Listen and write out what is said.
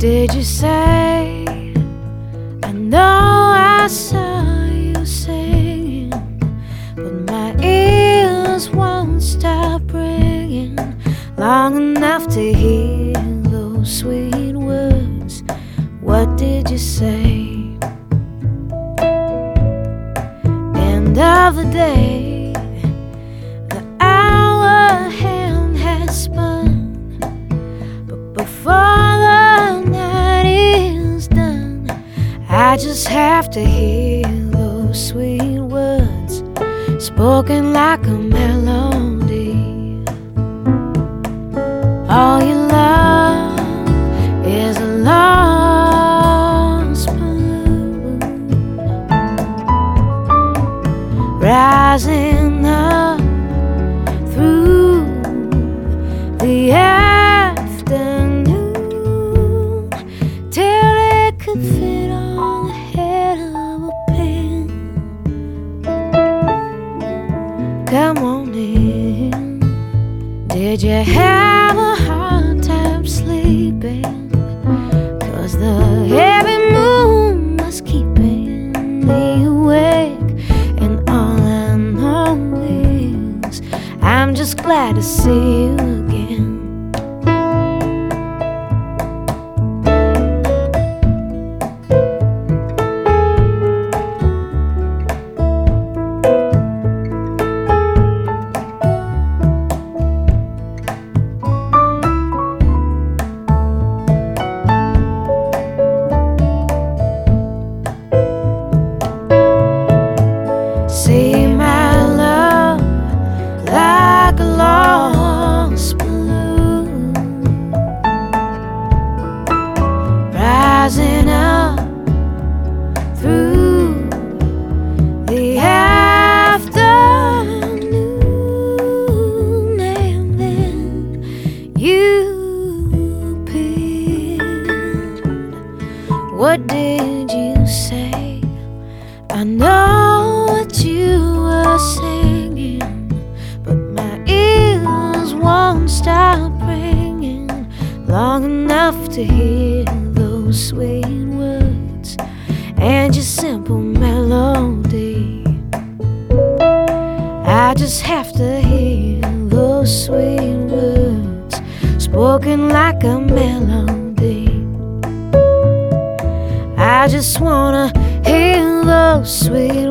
did you say? I know I saw you singing, but my ears won't stop ringing long enough to hear those sweet words. What did you say? End of the day, the hour hand has spun, but before the night is done, I just have to hear those sweet words spoken like a melody. All you love is a lost balloon rising up through the afternoon till it could fit on the head of a pin. Come on in. Did you have a hard time sleeping? 'Cause the heavy moon was keeping me awake, and all I know is I'm just glad to see you again. See my love like a lost balloon rising up through the afternoon, and then you appeared. What did you say? I know what you were singing, but my ears won't stop ringing long enough to hear those sweet words and your simple melody. I just have to hear those sweet words spoken like a melody. I just wanna hear those sweet